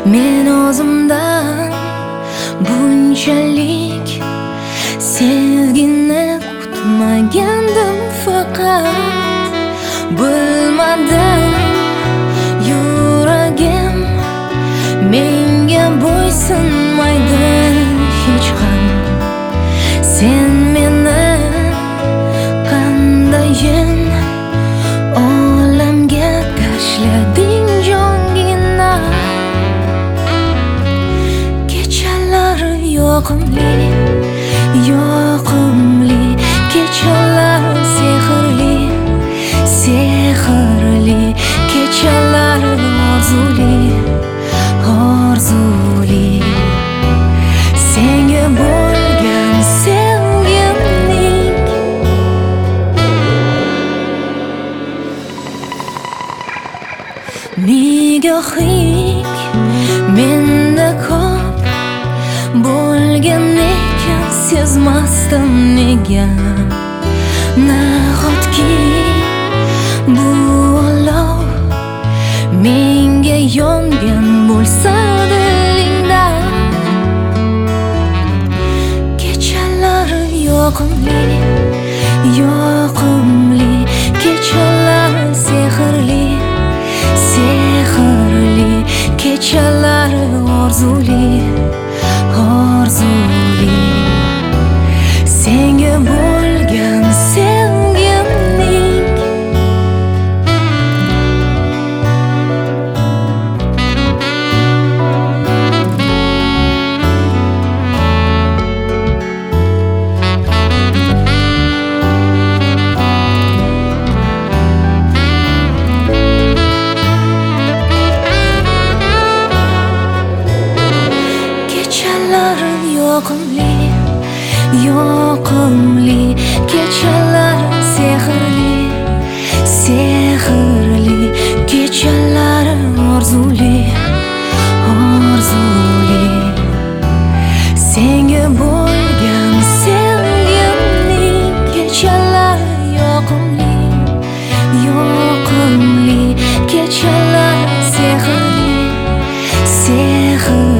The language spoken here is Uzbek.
Men o'zimdan bunchalik sevgini kutmagandim, faqat bilmadim yuragim menga bo'ysunmaydi hech ham. Sen meni qandayin olamga tashlading jongina. Kechalar yoqimli, yoqimli, kechalar sehrli, sehrli, kechalar orzuli, orzuli. Senga bo'lgan sevgimning nigohing menda ko'p bo'lgan ekan, sezmasdim nega. Nahotki bu olov menga yongan bo'lsa dilingda. Kechalar yoqimli, yoqimli, kechalar sehrli, sehrli, kechalar orzuli, orzuli. Senga bo'lgan sevgimning yoqimli, yoqimli, kechalar sehrli, sehrli, kechalar orzuli, orzuli. Senga bo'lgan sevgimning kechalar yoqimli, yoqimli, kechalar sehrli, sehrli.